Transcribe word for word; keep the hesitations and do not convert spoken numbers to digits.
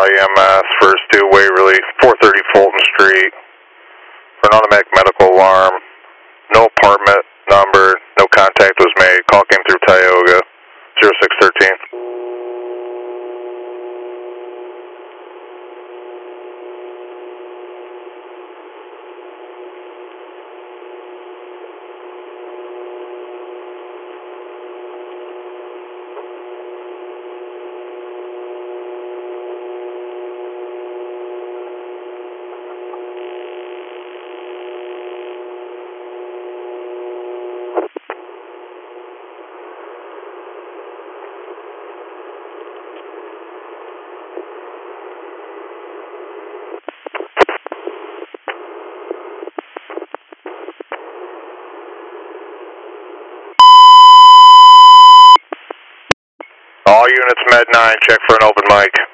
E M S, first to Waverly, four thirty Fulton Street, for an automatic medical alarm. No apartment number, no contact was made. Call came through Tioga, zero six one three. All units, Med nine, check for an open mic.